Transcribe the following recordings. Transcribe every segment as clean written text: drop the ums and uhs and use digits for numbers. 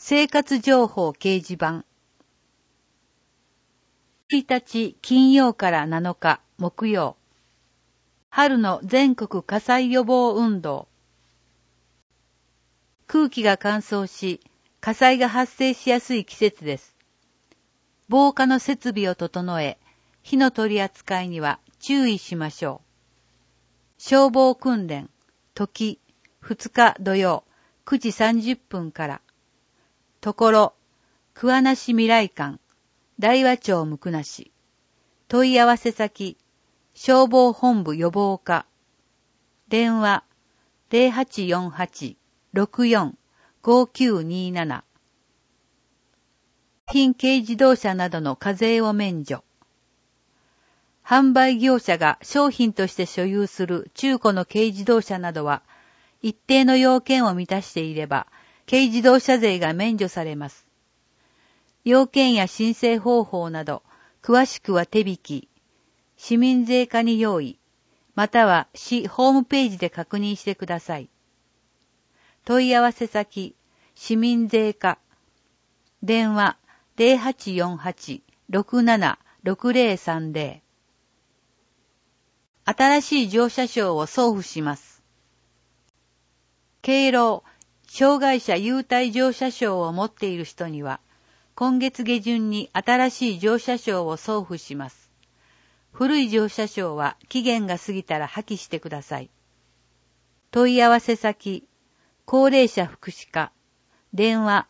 生活情報掲示板。1日金曜から7日木曜。春の全国火災予防運動。空気が乾燥し、火災が発生しやすい季節です。防火の設備を整え、火の取り扱いには注意しましょう。消防訓練、時、2日土曜、9時30分から。ところ、桑名市未来館、大和町向名市。問い合わせ先、消防本部予防課。電話、0848-64-5927。新軽自動車などの課税を免除。販売業者が商品として所有する中古の軽自動車などは、一定の要件を満たしていれば、軽自動車税が免除されます。要件や申請方法など、詳しくは手引き、市民税課に用意、または市ホームページで確認してください。問い合わせ先、市民税課。電話、0848-676030。新しい乗車証を送付します。敬老、障害者優待乗車証を持っている人には、今月下旬に新しい乗車証を送付します。古い乗車証は期限が過ぎたら破棄してください。問い合わせ先、高齢者福祉課。電話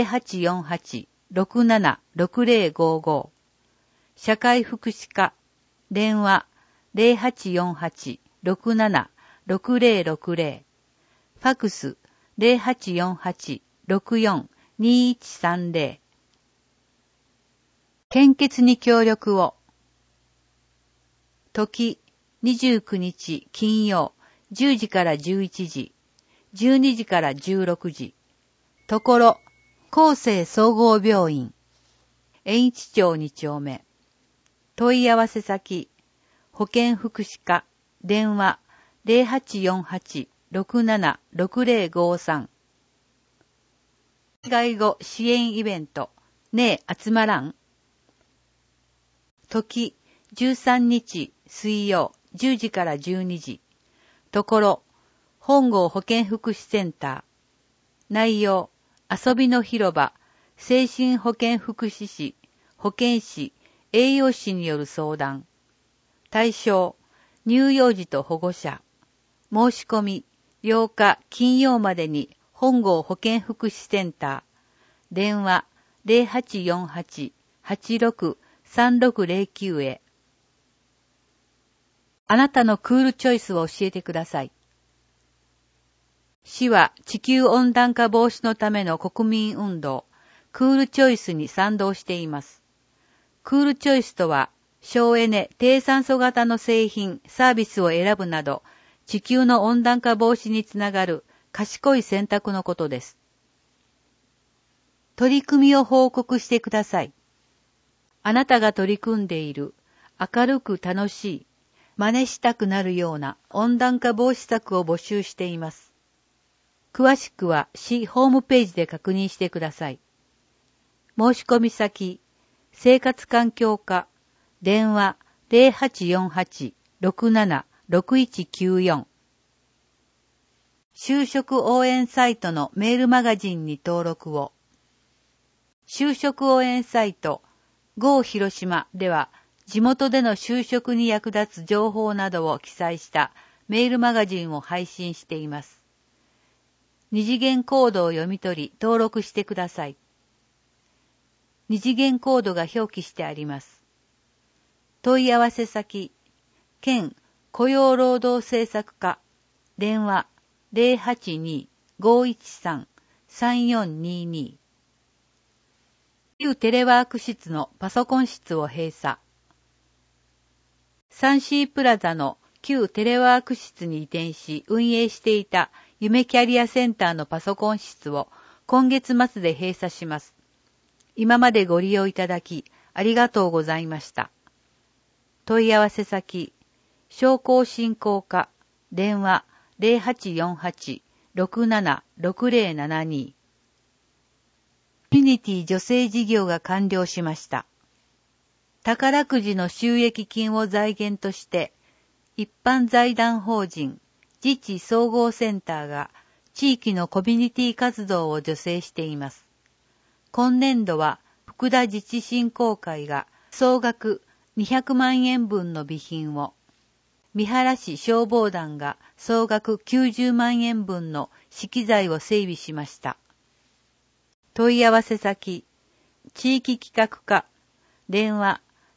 0848-676055。社会福祉課。電話0848-676060。ファクス0848-64-2130。献血に協力を。時、29日金曜、10時から11時、12時から16時。ところ、厚生総合病院。延一町2丁目。問い合わせ先、保健福祉課。電話0848-676053。介護支援イベント。ねえ、集まらん？時、13日水曜、10時から12時。ところ、本郷保健福祉センター。内容、遊びの広場、精神保健福祉士、保健師、栄養士による相談。対象、乳幼児と保護者。申し込み、8日金曜までに本郷保健福祉センター。電話、0848-863609へ。あなたのクールチョイスを教えてください。市は地球温暖化防止のための国民運動、クールチョイスに賛同しています。クールチョイスとは、省エネ、低酸素型の製品、サービスを選ぶなど、地球の温暖化防止につながる賢い選択のことです。取り組みを報告してください。あなたが取り組んでいる、明るく楽しい、真似したくなるような温暖化防止策を募集しています。詳しくは市ホームページで確認してください。申し込み先、生活環境課、電話0848-676194。就職応援サイトのメールマガジンに登録を。就職応援サイト Go 広島では地元での就職に役立つ情報などを記載したメールマガジンを配信しています。二次元コードを読み取り登録してください。二次元コードが表記してあります。問い合わせ先、県雇用労働政策課、電話082-513-3422。旧テレワーク室のパソコン室を閉鎖。サンシープラザの旧テレワーク室に移転し運営していた夢キャリアセンターのパソコン室を今月末で閉鎖します。今までご利用いただきありがとうございました。問い合わせ先、商工振興課、電話0848-676072。 コミュニティ助成事業が完了しました。宝くじの収益金を財源として、一般財団法人自治総合センターが地域のコミュニティ活動を助成しています。今年度は福田自治振興会が総額200万円分の備品を、三原市消防団が総額90万円分の資機材を整備しました。問い合わせ先、地域企画課、電話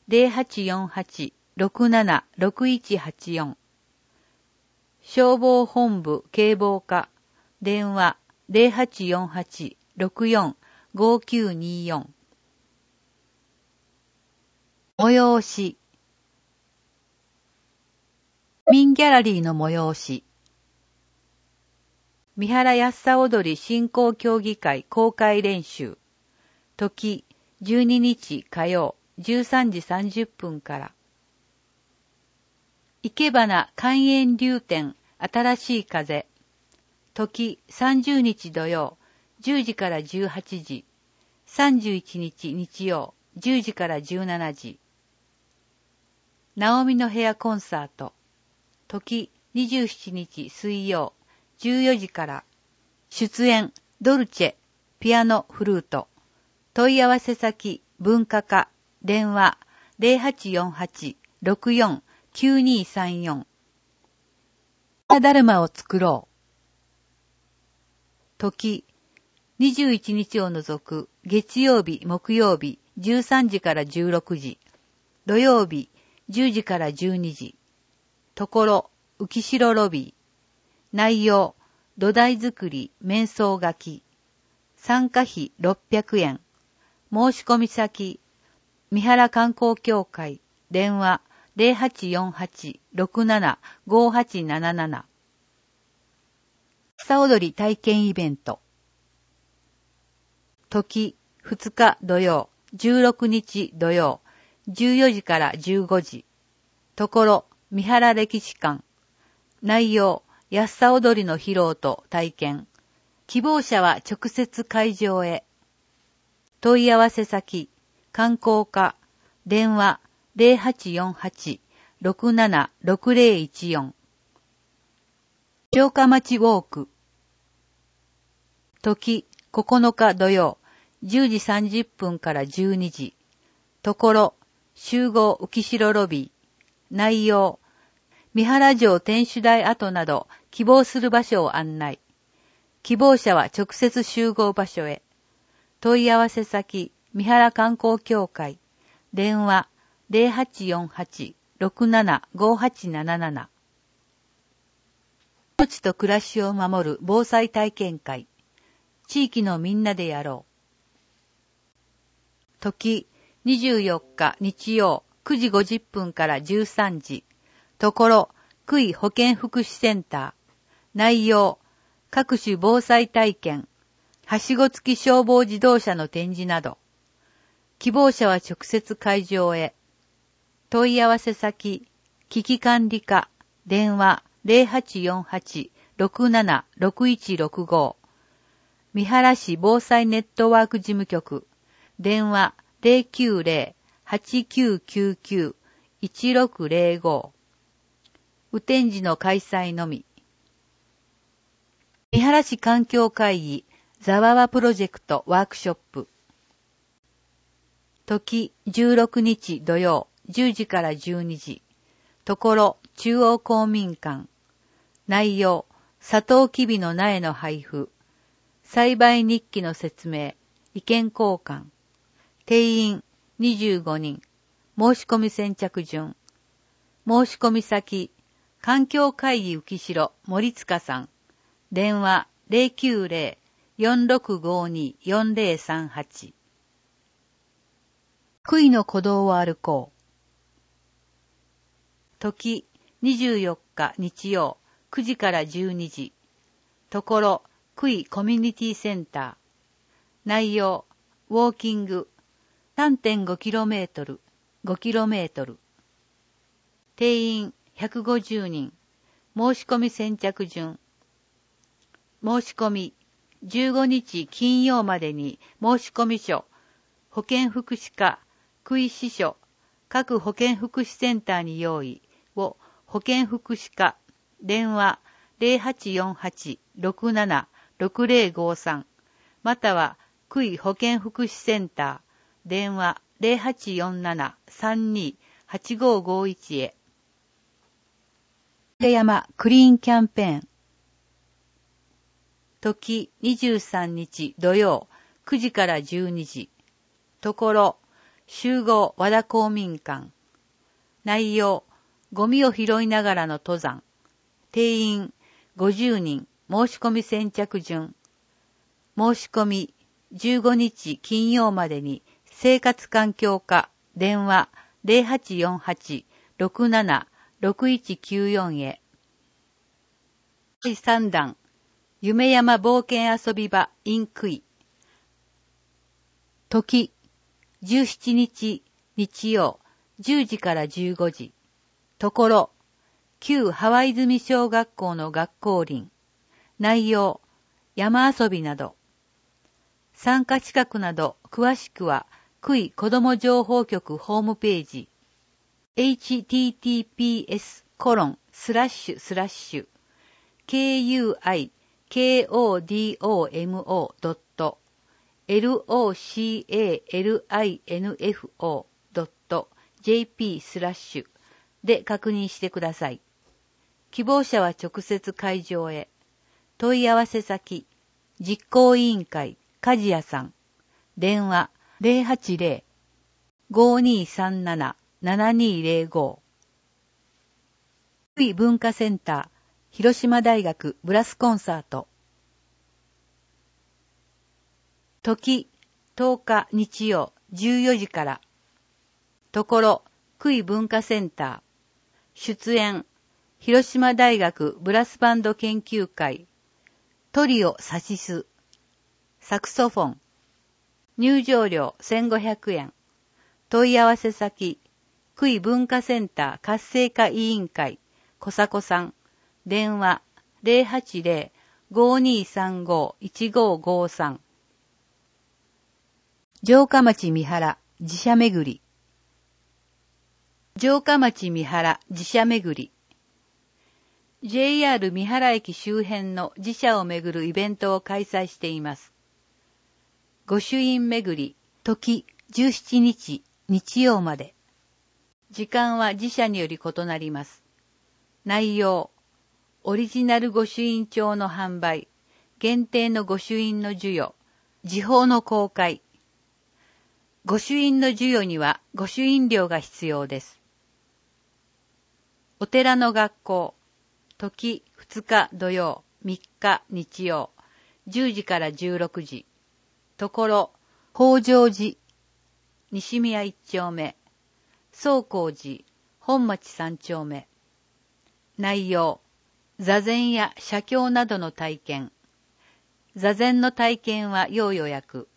0848-676184 消防本部警防課、電話 0848-645924 催し民ギャラリーの催し三原安佐踊り振興協議会公開練習時12日火曜13時30分から生け花寛延流展新しい風時30日土曜10時から18時31日日曜10時から17時ナオミの部屋コンサート時27日水曜14時から出演ドルチェピアノフルート問い合わせ先文化課電話 0848-649234 だるまを作ろう時21日を除く月曜日木曜日13時から16時土曜日10時から12時ところ浮城ロビー内容土台作り面相書き参加費600円申し込み先三原観光協会電話 0848-675877 草踊り体験イベント時2日土曜16日土曜14時から15時ところ三原歴史館内容安さ踊りの披露と体験希望者は直接会場へ問い合わせ先観光課電話 0848-676014 城下町ウォーク時9日土曜10時30分から12時ところ集合浮城ロビー内容三原城天守台跡など希望する場所を案内希望者は直接集合場所へ問い合わせ先三原観光協会電話 0848-675877 命と暮らしを守る防災体験会地域のみんなでやろう時24日日曜9時50分から13時ところ区医保健福祉センター内容各種防災体験はしご付き消防自動車の展示など希望者は直接会場へ問い合わせ先危機管理課電話 0848-676165 三原市防災ネットワーク事務局電話 090-8999-1605 雨天時の開催のみ三原市環境会議ザワワプロジェクトワークショップ時16日土曜10時から12時ところ中央公民館内容サトウキビの苗の配布栽培日記の説明意見交換定員25人申し込み先着順申し込み先環境会議浮城森塚さん電話 090-4652-4038 区医の鼓動を歩こう時24日日曜9時から12時ところ区医コミュニティセンター内容ウォーキング 3.5km 5km 定員150人申し込み先着順申し込み 15日金曜までに申込書、保健福祉課、区医師所、各保健福祉センターに用意を保健福祉課、電話 0848-67-6053 または区医保健福祉センター、電話 0847-32-8551 へ。山クリーンキャンペーン。時23日土曜9時から12時。ところ、集合和田公民館。内容、ゴミを拾いながらの登山。定員50人、申し込み先着順。申し込み15日金曜までに生活環境課、電話 0848-67-6194 へ。第3弾、夢山冒険遊び場 in クイ。時、17日日曜10時から15時。ところ、旧ハワイ住小学校の学校林。内容、山遊びなど。参加資格など詳しくは、クイ子ども情報局ホームページ。kuikodomo.localinfo.jp/ で確認してください。希望者は直接会場へ。問い合わせ先、実行委員会、梶谷さん。電話080-5237-7205。クイ文化センター、広島大学ブラスコンサート。時、10日日曜14時から。ところ、クイ文化センター。出演、広島大学ブラスバンド研究会。トリオサシス。サクソフォン。入場料1500円。問い合わせ先、クイ文化センター活性化委員会、小迫さん。電話080-5235-1553。城下町三原自社巡り。城下町三原自社巡り。JR 三原駅周辺の自社を巡るイベントを開催しています。御朱印巡り、時17日日曜まで。時間は自社により異なります。内容、オリジナル御朱印帳の販売、限定の御朱印の授与、時報の公開。御朱印の授与には御朱印料が必要です。お寺の学校、時2日土曜、3日日曜、10時から16時。ところ、北条寺、西宮1丁目、宗光寺、本町3丁目。内容、座禅や写経などの体験。座禅の体験は要予約。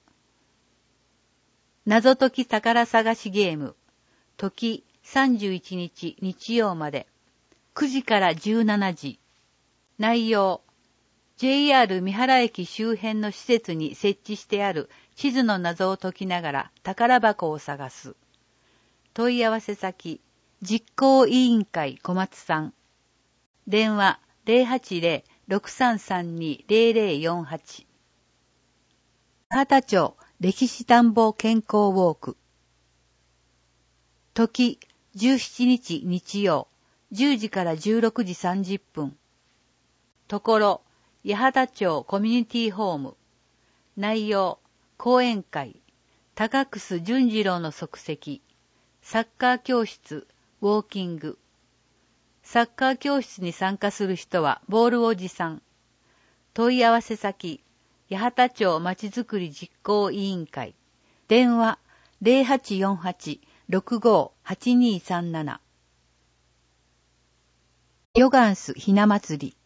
謎解き宝探しゲーム、時31日日曜まで、9時から17時。内容、JR 三原駅周辺の施設に設置してある地図の謎を解きながら宝箱を探す。問い合わせ先、実行委員会小松さん。電話080-6332-0048。八幡町歴史探訪健康ウォーク。時17日日曜10時から16時30分。ところ、八幡町コミュニティホーム。内容、講演会、高楠淳二郎の足跡、サッカー教室、ウォーキング。サッカー教室に参加する人はボールおじさん。問い合わせ先、八幡町まちづくり実行委員会。電話0848-65-8237。ヨガンスひな祭り。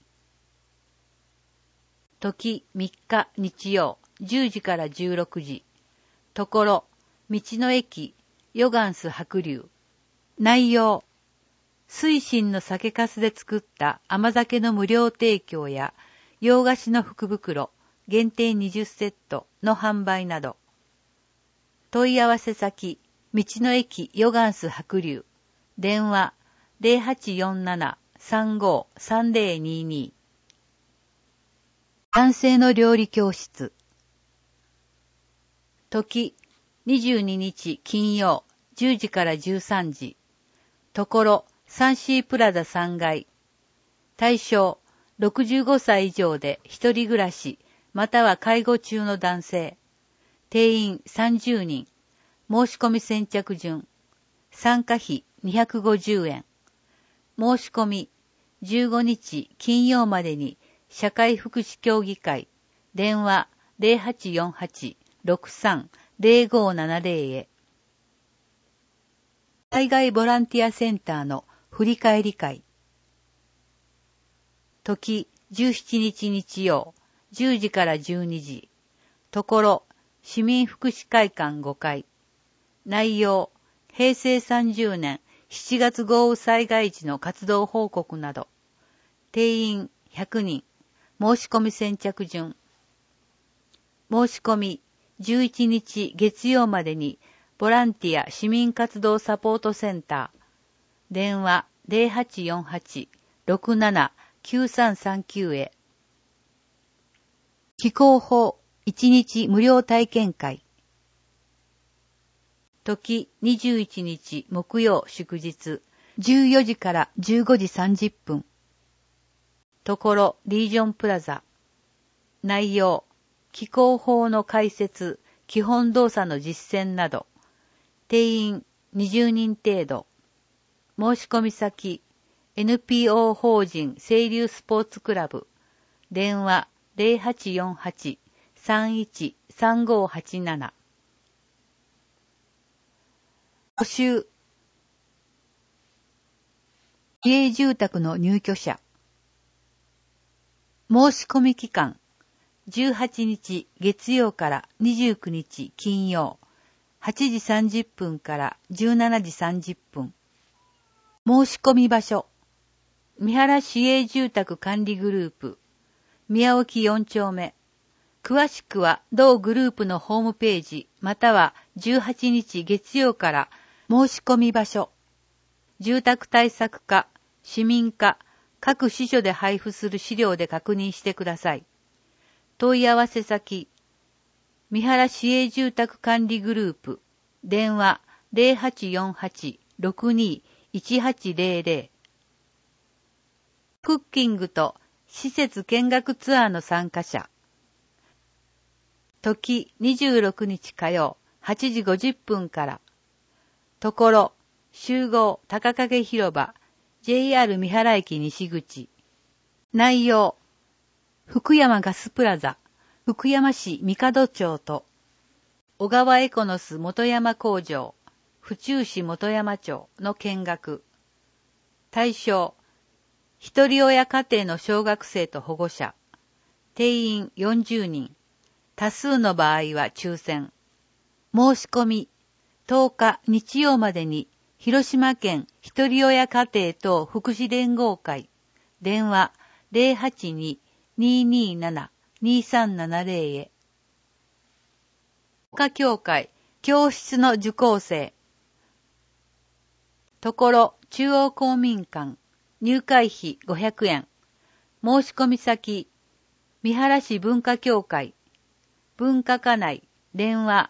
時3日日曜10時から16時。ところ、道の駅ヨガンス白龍。内容、水深の酒粕で作った甘酒の無料提供や洋菓子の福袋、 限定20セットの販売など。問い合わせ先、道の駅ヨガンス白龍。電話 0847-35-3022。男性の料理教室。時、22日金曜、10時から13時。ところ、サンシープラザ3階。対象、65歳以上で一人暮らし、または介護中の男性。定員30人。申し込み先着順。参加費250円。申し込み、15日金曜までに、社会福祉協議会、電話 0848-63-0570 へ。災害ボランティアセンターの振り返り会。時17日日曜、10時から12時。ところ、市民福祉会館5階。内容、平成30年7月豪雨災害時の活動報告など。定員100人。申し込み先着順。申し込み、11日月曜までに、ボランティア市民活動サポートセンター。電話0848-67-9339 へ。気候法1日無料体験会。時21日木曜祝日、14時から15時30分。ところリージョンプラザ。内容、気候法の解説、基本動作の実践など。定員20人程度。申し込み先、NPO 法人清流スポーツクラブ。電話0848-31-3587。募集。市営住宅の入居者。申し込み期間。18日月曜から29日金曜。8時30分から17時30分。申し込み場所。三原市営住宅管理グループ。宮沖4丁目。詳しくは同グループのホームページまたは18日月曜から申し込み場所。住宅対策課、市民課、各支所で配布する資料で確認してください。問い合わせ先、三原市営住宅管理グループ、電話0848-62-1800。クッキングと施設見学ツアーの参加者。時26日火曜8時50分から。ところ、集合高影広場 JR 三原駅西口。内容、福山ガスプラザ、福山市帝町と、小川エコノス本山工場、府中市本山町の見学。対象、一人親家庭の小学生と保護者。定員40人。多数の場合は抽選。申し込み、10日日曜までに、広島県一人親家庭等福祉連合会。電話082-227-2370 へ。文化協会、教室の受講生。ところ、中央公民館、入会費500円。申し込み先、三原市文化協会、文化課内、電話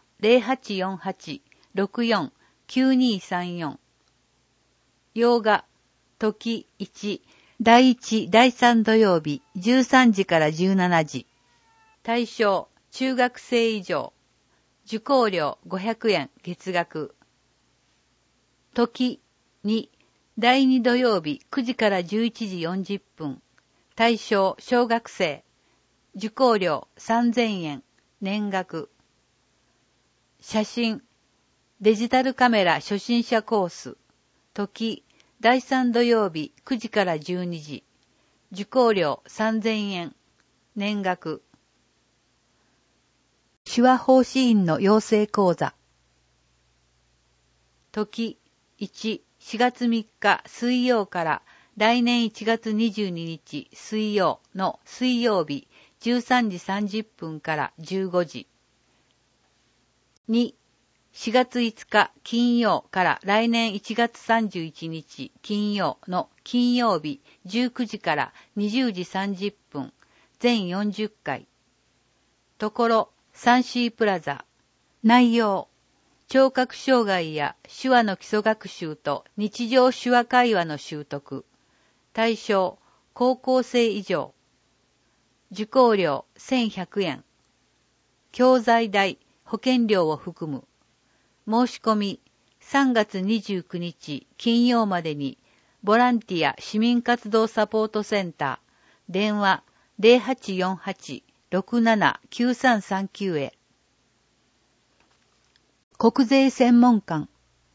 0848-64-9234。洋画、時1、第1、第3土曜日、13時から17時。対象、中学生以上。受講料500円月額。時2、第2土曜日9時から11時40分。対象小学生。受講料3000円年額。写真、デジタルカメラ初心者コース。時第3土曜日9時から12時。受講料3000円年額。手話奉仕員の養成講座。時1、4月3日水曜から来年1月22日水曜の水曜日 13時30分から15時。2、4月5日金曜から来年1月31日金曜の金曜日19時から20時30分、全40回。ところ、サンシープラザ。内容、聴覚障害や手話の基礎学習と日常手話会話の習得。対象、高校生以上。受講料1100円。教材代、保険料を含む。申し込み、3月29日金曜までに、ボランティア市民活動サポートセンター、電話 0848-679339 へ。国税専門官。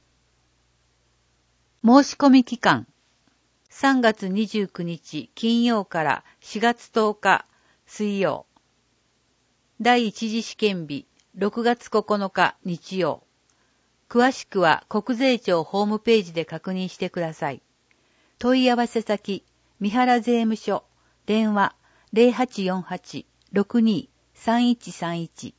申し込み期間、3月29日金曜から4月10日水曜。第一次試験日、6月9日日曜。詳しくは国税庁ホームページで確認してください。問い合わせ先、三原税務署、電話 0848-62-3131